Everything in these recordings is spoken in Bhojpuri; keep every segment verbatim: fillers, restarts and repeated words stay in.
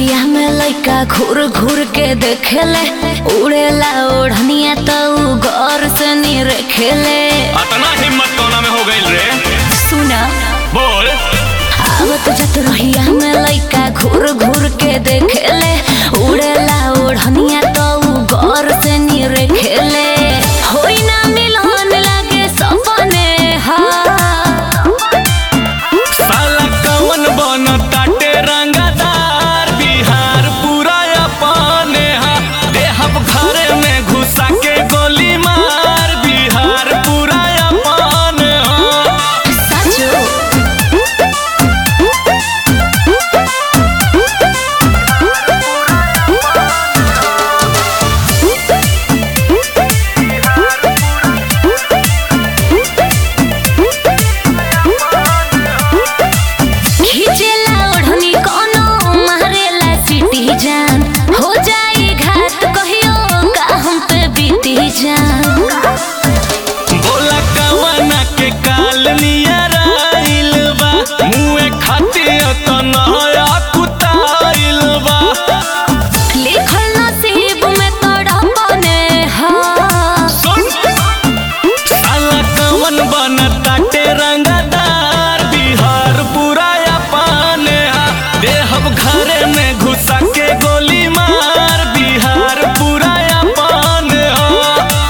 रहिया में लइका घूर घूर के देखेले, उड़ेला ओढ़निया तो गौर से नी रखेले। अतना हिम्मत कोना में हो गइल रे? सुना बोल। आवत जत रहिया में लइका घूर घूर के देखेले, उड़ेला ओढ़निया तो गौर से नी रखेले। होई ना मिलन लागे सपने हा, साला कवन बनताटे रंगदार, बिहार पूरा अपने हा। देहब घरे में घुसा के गोली मार, बिहार पूरा अपने हा। सचो हो जाई घात कहियो का हम पे बीती जान। बोला कवना के काल नियर आइल बा, मुँहे खातिर तो नया कुताइल बा। लिखल नसीब में तोड़ा बने हा, सुन साला कवन बनताटे रंगदार, बिहार पूरा अपने हा। देहब घरे में घुसा के गोली मार, बिहार पूरा अपने हा।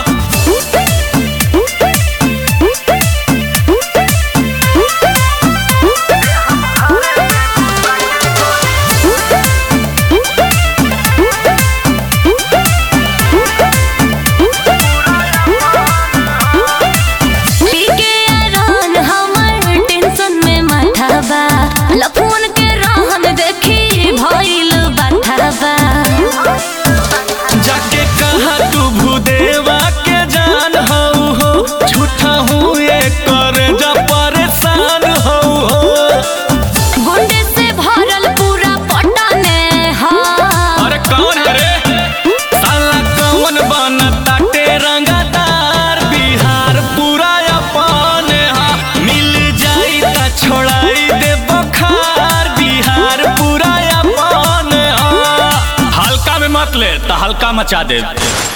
पीके आरान हमर टेंशन में माथा बा, लफून के रहन देखी भइल बाथा बा। जाके कहा तू भूदेवा के जान हऊ हो, झूठा हूँ ये करे जा परेशान हऊ हो। गुंडे से भरल पूरा पटने हा, अरे कौन है रे? साला कौन बनताटे रंगदार, बिहार पूरा अपने हा। मिल जाई ता छोड़ाई दे बखार, बिहार पूरा अपने हा। हल्का में मत ले ता हल्का मचा दे।